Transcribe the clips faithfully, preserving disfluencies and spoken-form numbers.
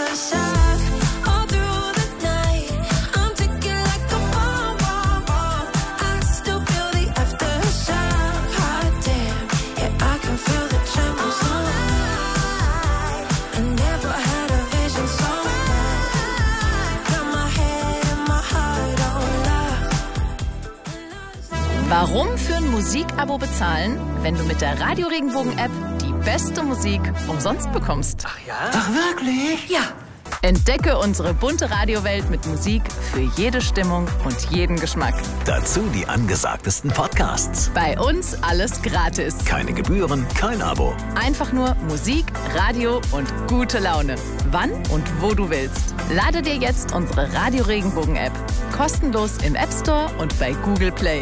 Warum für ein Musikabo bezahlen, wenn du mit der Radio Regenbogen-App die beste Musik umsonst bekommst? Ach ja? Ach wirklich? Ja. Entdecke unsere bunte Radiowelt mit Musik für jede Stimmung und jeden Geschmack. Dazu die angesagtesten Podcasts. Bei uns alles gratis. Keine Gebühren, kein Abo. Einfach nur Musik, Radio und gute Laune. Wann und wo du willst. Lade dir jetzt unsere Radio Regenbogen-App. Kostenlos im App Store und bei Google Play.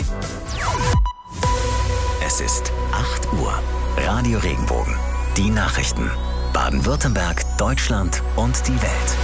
Es ist acht Uhr. Radio Regenbogen. Die Nachrichten. Baden-Württemberg, Deutschland und die Welt.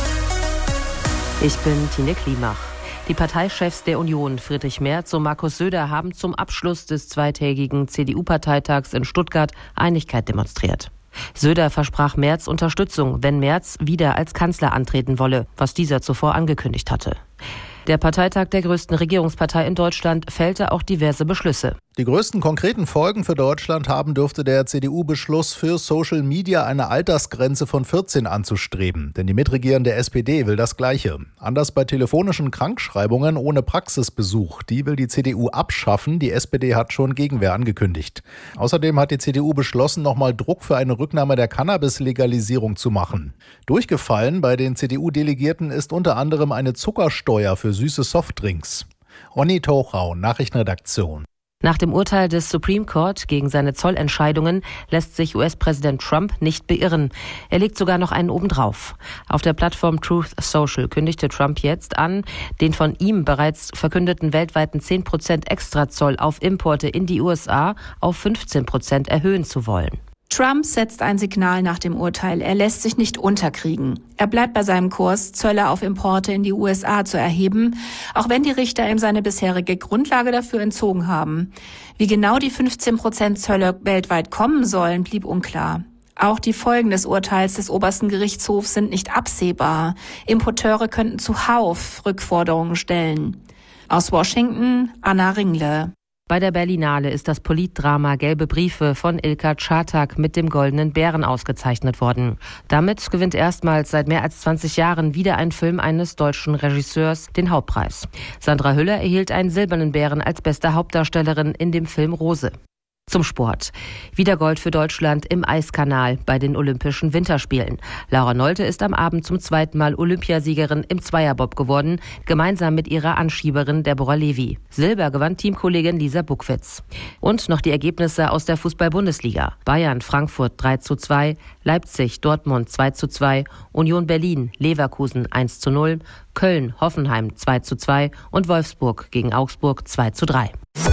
Ich bin Tine Klimach. Die Parteichefs der Union, Friedrich Merz und Markus Söder, haben zum Abschluss des zweitägigen C D U-Parteitags in Stuttgart Einigkeit demonstriert. Söder versprach Merz Unterstützung, wenn Merz wieder als Kanzler antreten wolle, was dieser zuvor angekündigt hatte. Der Parteitag der größten Regierungspartei in Deutschland fällte auch diverse Beschlüsse. Die größten konkreten Folgen für Deutschland haben dürfte der C D U-Beschluss für Social Media, eine Altersgrenze von vierzehn anzustreben. Denn die mitregierende S P D will das Gleiche. Anders bei telefonischen Krankschreibungen ohne Praxisbesuch. Die will die C D U abschaffen. Die S P D hat schon Gegenwehr angekündigt. Außerdem hat die C D U beschlossen, nochmal Druck für eine Rücknahme der Cannabis-Legalisierung zu machen. Durchgefallen bei den C D U-Delegierten ist unter anderem eine Zuckersteuer für süße Softdrinks. Ronny Tochau, Nachrichtenredaktion. Nach dem Urteil des Supreme Court gegen seine Zollentscheidungen lässt sich U S-Präsident Trump nicht beirren. Er legt sogar noch einen obendrauf. Auf der Plattform Truth Social kündigte Trump jetzt an, den von ihm bereits verkündeten weltweiten zehn Prozent Extrazoll auf Importe in die U S A auf fünfzehn Prozent erhöhen zu wollen. Trump setzt ein Signal nach dem Urteil. Er lässt sich nicht unterkriegen. Er bleibt bei seinem Kurs, Zölle auf Importe in die U S A zu erheben, auch wenn die Richter ihm seine bisherige Grundlage dafür entzogen haben. Wie genau die fünfzehn Prozent Zölle weltweit kommen sollen, blieb unklar. Auch die Folgen des Urteils des obersten Gerichtshofs sind nicht absehbar. Importeure könnten zuhauf Rückforderungen stellen. Aus Washington, Anna Ringle. Bei der Berlinale ist das Politdrama Gelbe Briefe von Ilka Czartak mit dem Goldenen Bären ausgezeichnet worden. Damit gewinnt erstmals seit mehr als zwanzig Jahren wieder ein Film eines deutschen Regisseurs den Hauptpreis. Sandra Hüller erhielt einen Silbernen Bären als beste Hauptdarstellerin in dem Film Rose. Zum Sport. Wieder Gold für Deutschland im Eiskanal bei den Olympischen Winterspielen. Laura Nolte ist am Abend zum zweiten Mal Olympiasiegerin im Zweierbob geworden, gemeinsam mit ihrer Anschieberin Deborah Levy. Silber gewann Teamkollegin Lisa Buckwitz. Und noch die Ergebnisse aus der Fußball-Bundesliga. Bayern, Frankfurt drei zu zwei, Leipzig, Dortmund zwei zu zwei, Union Berlin, Leverkusen eins zu null, Köln, Hoffenheim zwei zu zwei und Wolfsburg gegen Augsburg zwei zu drei.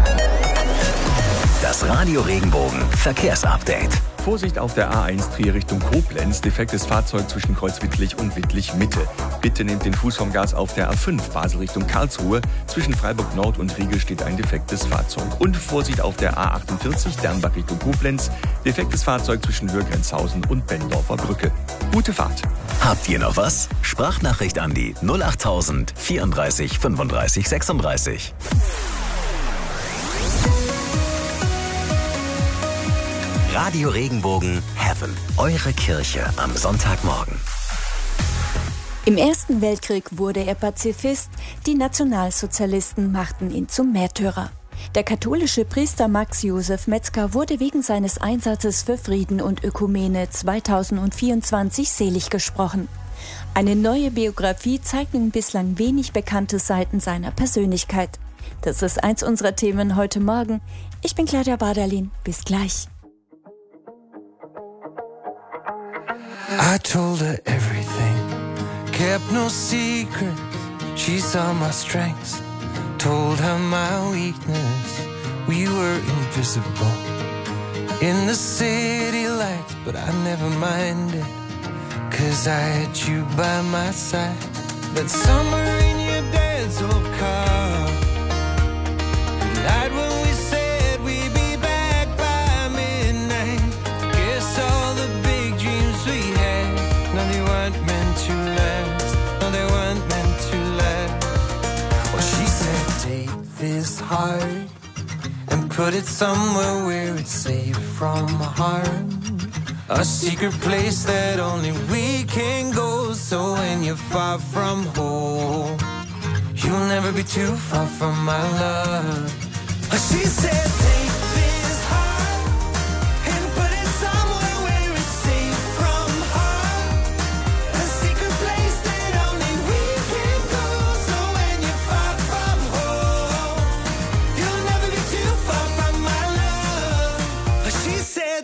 Das Radio Regenbogen Verkehrsupdate. Vorsicht auf der A eins Trier Richtung Koblenz. Defektes Fahrzeug zwischen Kreuzwittlich und Wittlich Mitte. Bitte nehmt den Fuß vom Gas auf der A fünf Basel Richtung Karlsruhe. Zwischen Freiburg Nord und Riegel steht ein defektes Fahrzeug. Und Vorsicht auf der A achtundvierzig Dernbach Richtung Koblenz. Defektes Fahrzeug zwischen Hürgrenzhausen und Bendorfer Brücke. Gute Fahrt. Habt ihr noch was? Sprachnachricht an die null achttausend vierunddreißig fünfunddreißig sechsunddreißig. Radio Regenbogen Heaven. Eure Kirche am Sonntagmorgen. Im Ersten Weltkrieg wurde er Pazifist. Die Nationalsozialisten machten ihn zum Märtyrer. Der katholische Priester Max Josef Metzger wurde wegen seines Einsatzes für Frieden und Ökumene zweitausendvierundzwanzig selig gesprochen. Eine neue Biografie zeigt nun bislang wenig bekannte Seiten seiner Persönlichkeit. Das ist eins unserer Themen heute Morgen. Ich bin Claudia Baderlin. Bis gleich. I told her everything, kept no secret. She saw my strengths, told her my weakness. We were invisible in the city lights, but I never minded, 'cause I had you by my side. That summer in your dad's old car, the night when we said we'd be back by midnight. Guess all the big dreams we had, now they weren't meant to heart and put it somewhere where it's safe from harm. A secret place that only we can go. So when you're far from home, you'll never be too far from my love. She said, take this heart and put it somewhere where it's safe from harm. A secret place that only we can go. So when you're far from home, you'll never be too far from my love. She said,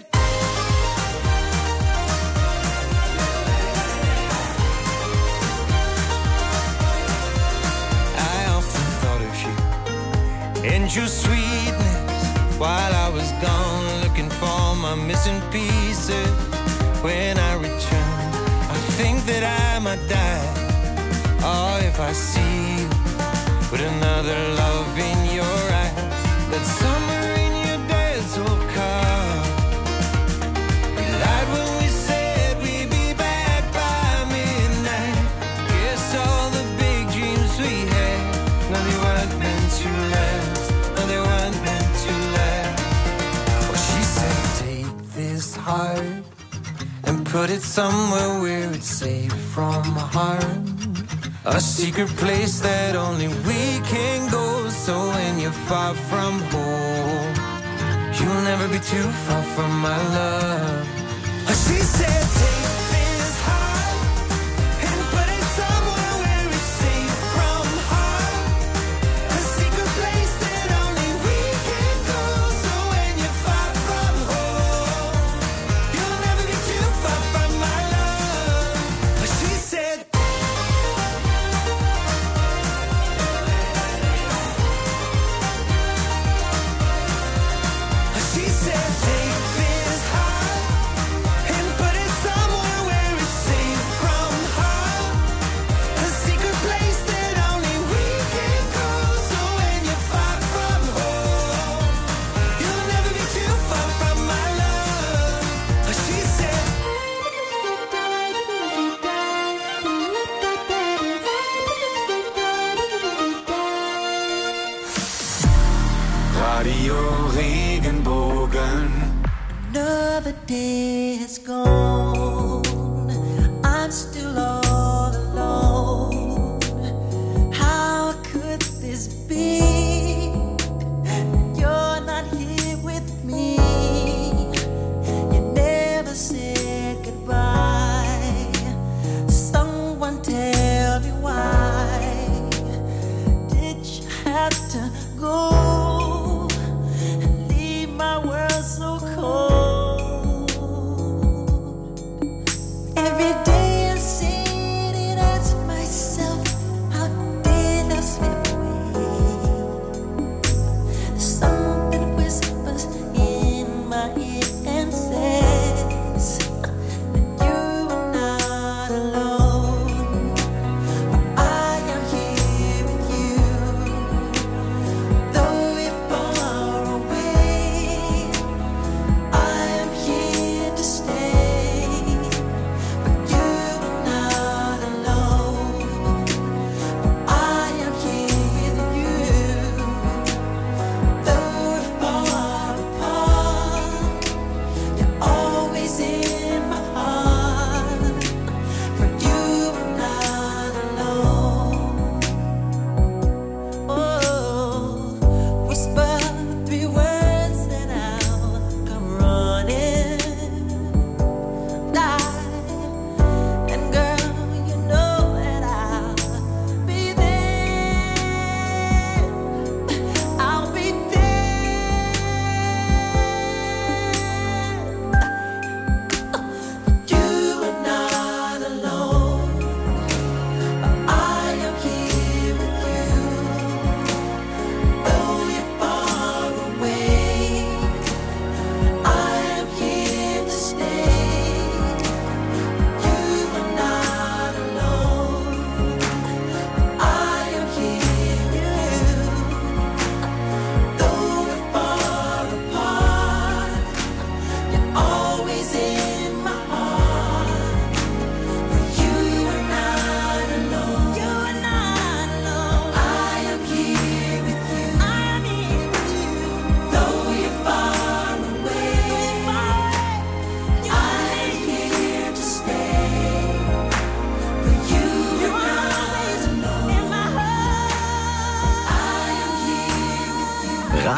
and your sweetness while I was gone, looking for my missing pieces. When I return, I think that I might die. Oh, if I see you with another love in your eyes, that summer in your dad's old car. We lied when we said we'd be back by midnight. Guess all the big dreams we had, now they weren't meant to last. They weren't meant to last. Well, she said, take this heart and put it somewhere where it's safe from harm. A secret place that only we can go. So when you're far from home, you'll never be too far from my love. She said, take this heart and put it somewhere where it's safe from harm. A secret place that only we can go. So when you're far from home, you'll never be too far from my love. She said, she said, take this heart and put it somewhere where it's safe from harm. A secret place that only we can go. So when you're far from home, you'll never be too far from my love. She said, Radio Regenbogen. Another day has gone. I'm still all alone. How could this be? You're not here with me. You never said goodbye. Someone tell me why did you have to go? My world so cold.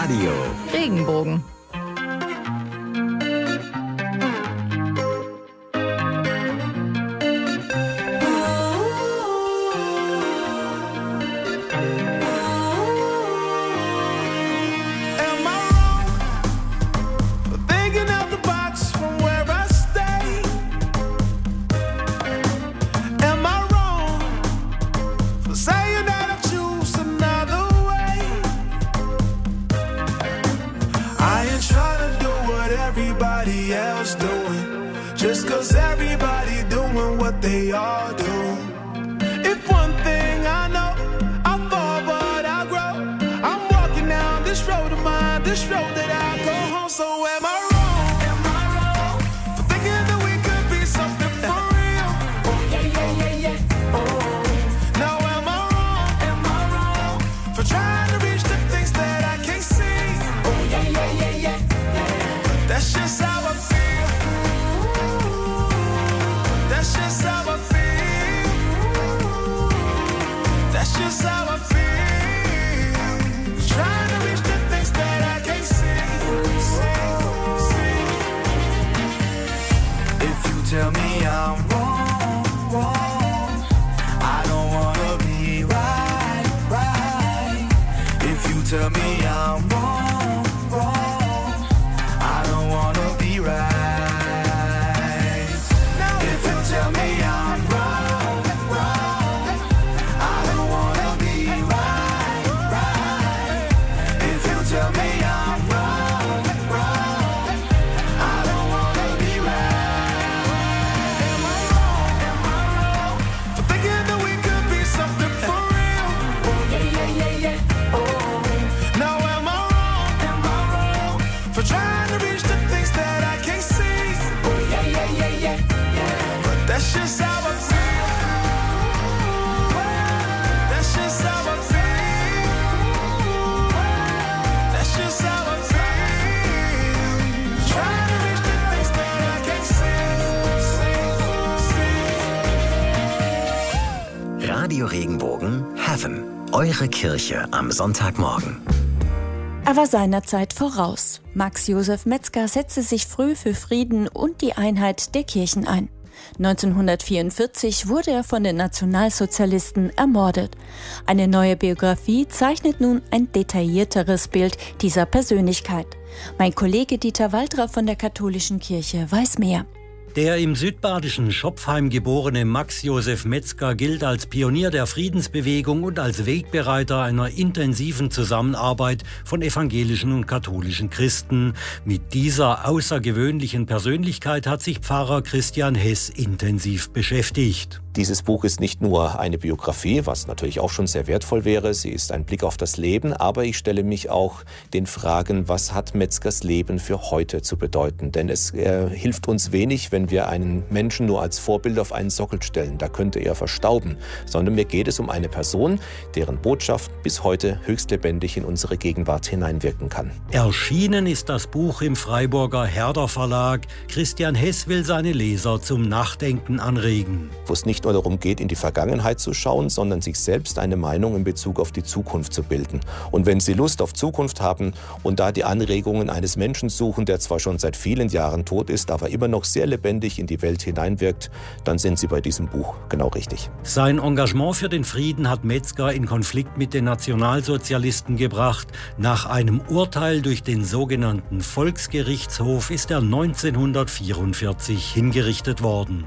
Radio Regenbogen. Tell me I'm wrong, wrong. I don't wanna be right, right. If you tell me I'm wrong, wrong. I don't wanna be right. If you tell me I'm wrong, wrong. I don't wanna be right, right. If you tell me I'm wrong, wrong. I don't wanna be right. That's just how I feel. That's just how I feel. That's just how I feel. Trying to reach the things that I can't see, see, see. Radio Regenbogen Heaven. Eure Kirche am Sonntagmorgen. Er war seiner Zeit voraus. Max Josef Metzger setzte sich früh für Frieden und die Einheit der Kirchen ein. neunzehnhundertvierundvierzig wurde er von den Nationalsozialisten ermordet. Eine neue Biografie zeichnet nun ein detaillierteres Bild dieser Persönlichkeit. Mein Kollege Dieter Waldra von der Katholischen Kirche weiß mehr. Der im südbadischen Schopfheim geborene Max Josef Metzger gilt als Pionier der Friedensbewegung und als Wegbereiter einer intensiven Zusammenarbeit von evangelischen und katholischen Christen. Mit dieser außergewöhnlichen Persönlichkeit hat sich Pfarrer Christian Hess intensiv beschäftigt. Dieses Buch ist nicht nur eine Biografie, was natürlich auch schon sehr wertvoll wäre. Sie ist ein Blick auf das Leben, aber ich stelle mich auch den Fragen, was hat Metzgers Leben für heute zu bedeuten? Denn es äh, hilft uns wenig, wenn wir einen Menschen nur als Vorbild auf einen Sockel stellen. Da könnte er verstauben. Sondern mir geht es um eine Person, deren Botschaft bis heute höchst lebendig in unsere Gegenwart hineinwirken kann. Erschienen ist das Buch im Freiburger Herder Verlag. Christian Hess will seine Leser zum Nachdenken anregen. Wo es nicht nur darum geht, in die Vergangenheit zu schauen, sondern sich selbst eine Meinung in Bezug auf die Zukunft zu bilden. Und wenn Sie Lust auf Zukunft haben und da die Anregungen eines Menschen suchen, der zwar schon seit vielen Jahren tot ist, aber immer noch sehr lebendig in die Welt hineinwirkt, dann sind Sie bei diesem Buch genau richtig. Sein Engagement für den Frieden hat Metzger in Konflikt mit den Nationalsozialisten gebracht. Nach einem Urteil durch den sogenannten Volksgerichtshof ist er neunzehnhundertvierundvierzig hingerichtet worden.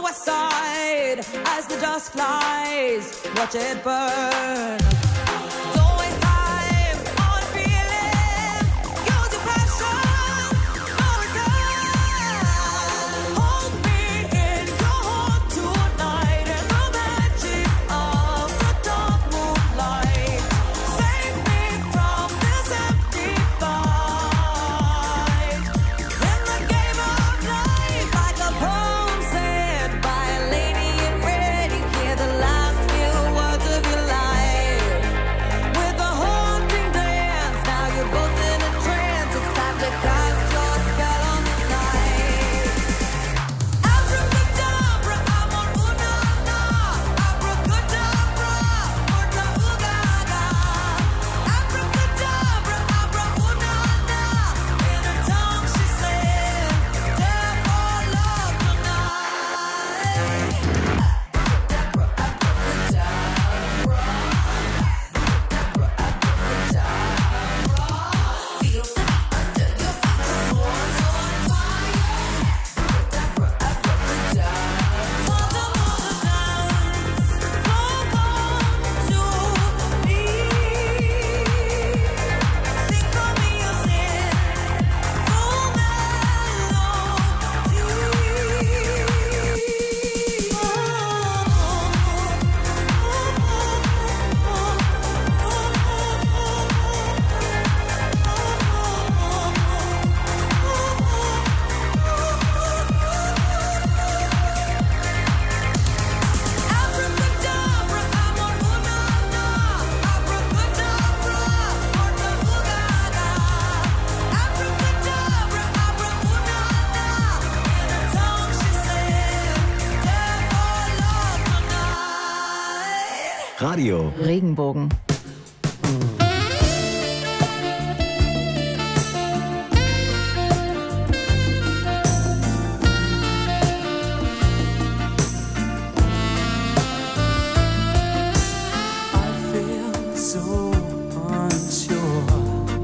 west side as the dust flies. Watch it burn. Don't waste time on feeling. Use your passion. No return. Hold me in your heart tonight in the magic of the dark moonlight. Save me from this empty fight. In the game of life, like a poem said by a lady in red, you hear the last few words of your life. With a haunting dance, now you're both in a trance. It's time to cast your spell on the night. Abracadabra, amor una na. Abracadabra, morta ugaga. Abracadabra, abra una na. In her tongue she said, "Death or love tonight." Abracadabra, amor una na. Abracadabra, morta ugaga. Abracadabra, abra una na. In her tongue she said, "Death or love tonight." Radio Regenbogen. I feel so unsure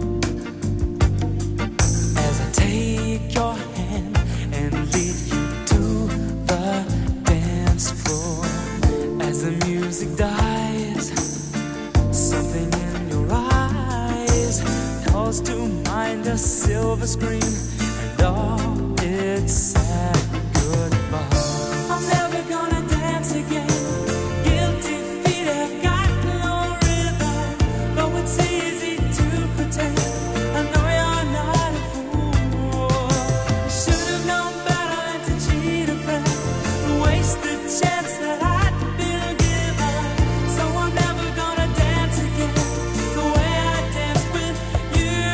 as I take your hand and lead you to the dance floor. As the music dies, something in your eyes calls to mind a silver screen and all its sad goodbye. I'm never gonna dance again. Guilty feet have got no rhythm. Though it's easy to pretend, I know you're not a fool. Should have known better than to cheat a friend and waste the chance that I'd been given. So I'm never gonna dance again the way I danced with you.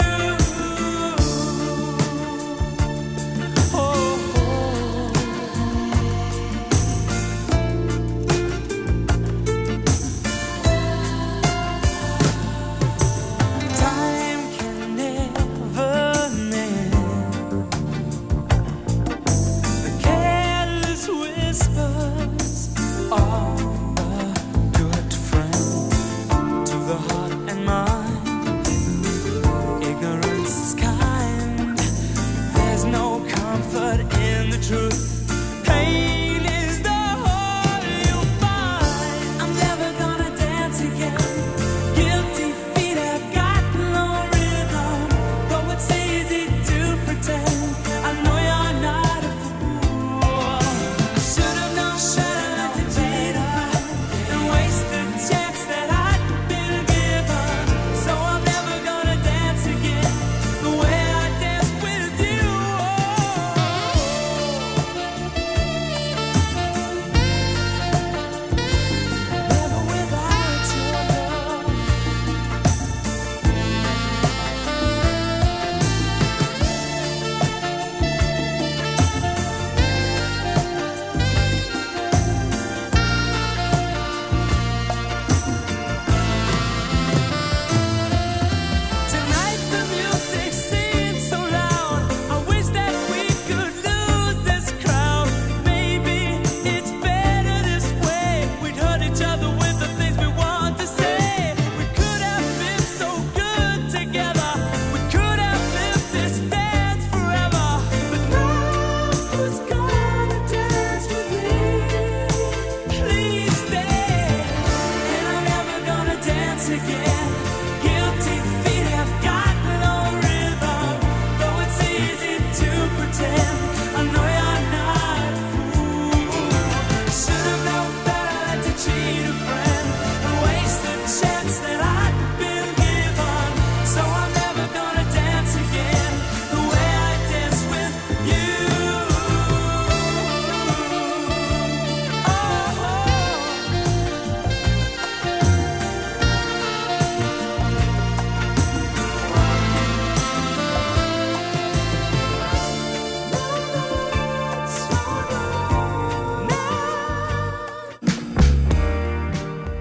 Oh, oh. Time can never mend the careless whispers of a good friend to the heart and mind. Ignorance is kind. There's no comfort in the truth. Pain is the whole you find. I'm never gonna dance again. Guilty feet have got no rhythm. Though it's easy to pretend, I know you're not a fool. Should have known better than to cheat a friend and waste the chance that I'd been given. So I'm never gonna dance again the way I danced with you.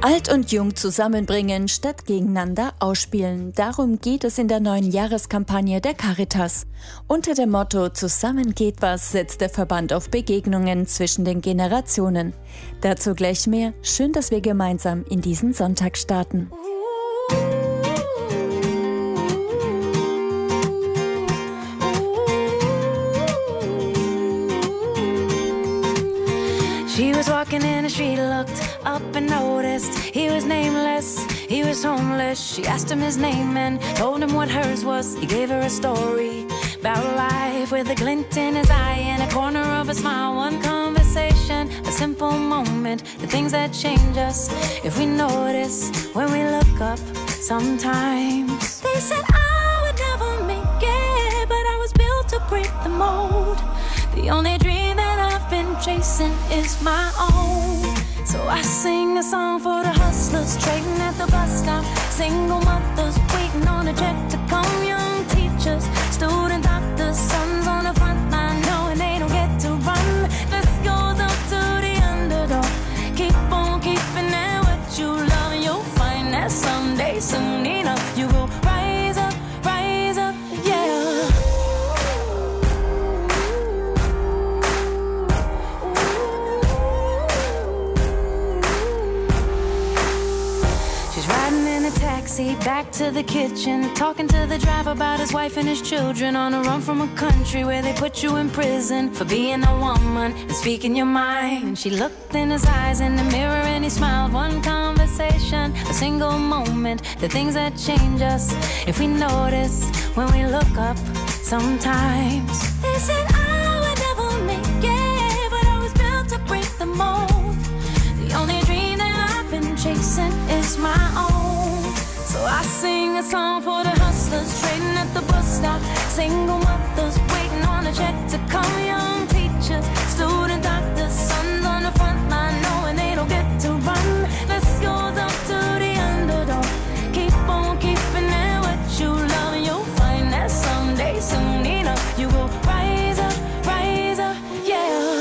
Alt und Jung zusammenbringen statt gegeneinander ausspielen. Darum geht es in der neuen Jahreskampagne der Caritas. Unter dem Motto "Zusammen geht was" setzt der Verband auf Begegnungen zwischen den Generationen. Dazu gleich mehr. Schön, dass wir gemeinsam in diesen Sonntag starten. She was walking in the street, looked up and noticed he was nameless, he was homeless. She asked him his name and told him what hers was. He gave her a story about life with a glint in his eye and a corner of a smile. One conversation, a simple moment, the things that change us if we notice when we look up sometimes. They said I would never make it, but I was built to break the mold. The only dream that I've been chasing is my own. So I sing a song for the hustlers trading at the bus stop, single mothers waiting on a check to come, young teachers, student doctors, sons on the front line knowing they don't get to run. This goes up to the underdog. Keep on keeping at what you love and you'll find that someday, soon enough, you will rise up, rise up, yeah. Taxi back to the kitchen, talking to the driver about his wife and his children, on a run from a country where they put you in prison for being a woman and speaking your mind. And she looked in his eyes in the mirror and he smiled. One conversation, a single moment, the things that change us if we notice when we look up sometimes. They said I would never make it, but I was built to break the mold. The only dream that I've been chasing is my own. So I sing a song for the hustlers trading at the bus stop, single mothers waiting on a check to come, young teachers, student doctors, sons on the front line knowing they don't get to run. This goes up to the underdog. Keep on keeping at what you love and you'll find that someday, soon enough, you will rise up, rise up, yeah.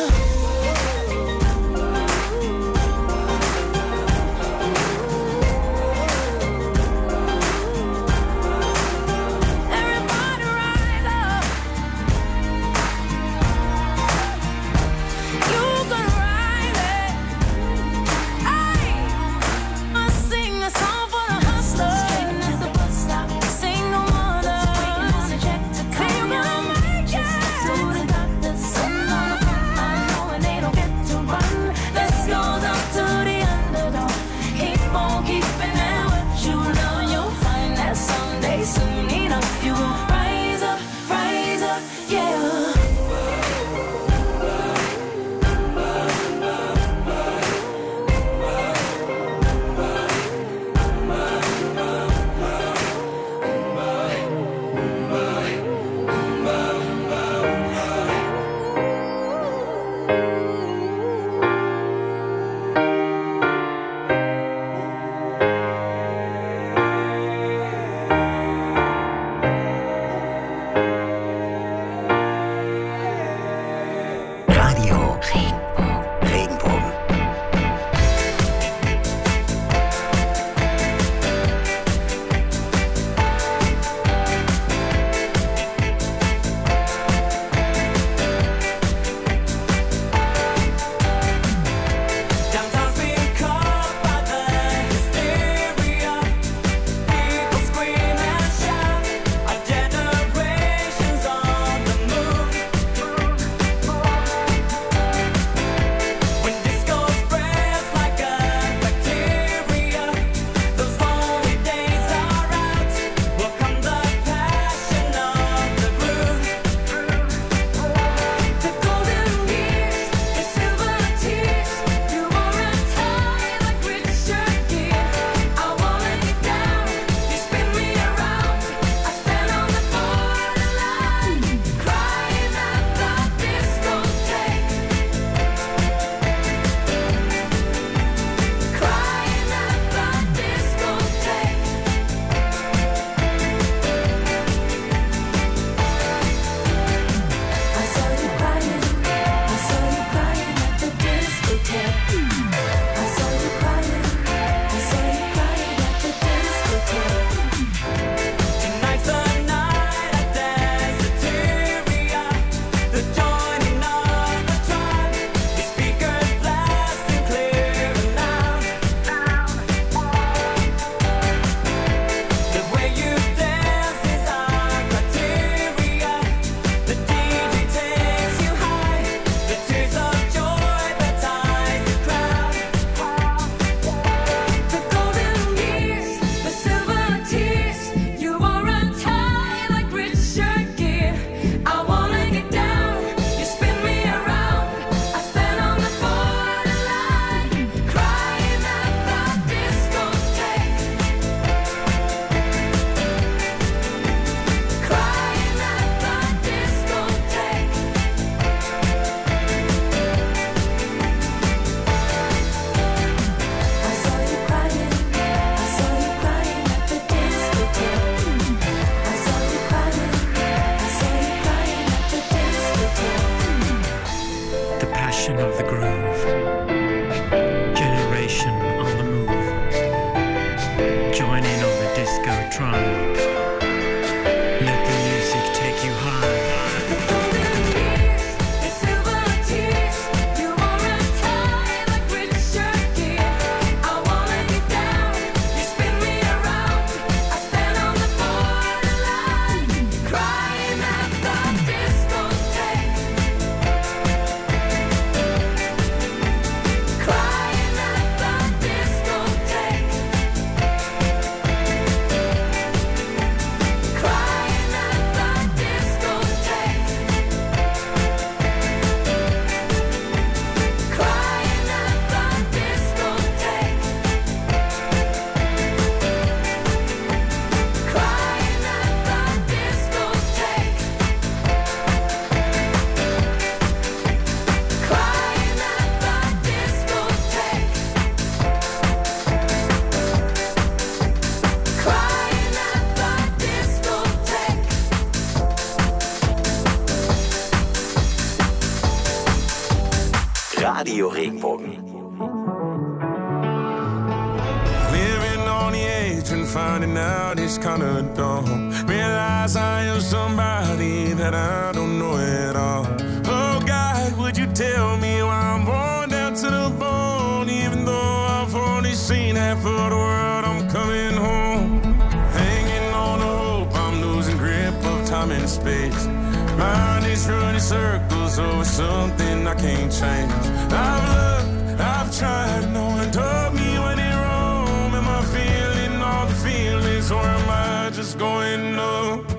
Radio Regenbogen. Living on the edge and finding out it's kinda dumb. Realize I am somebody that I don't know at all. Oh God, would you tell me why I'm born down to the bone? Even though I've only seen half of the world, I'm coming home. Hanging on the hope, I'm losing grip of time and space. Mind is running circles over something I can't change. I've looked, I've tried, no one told me when it wrong. Am I feeling all the feelings or am I just going numb?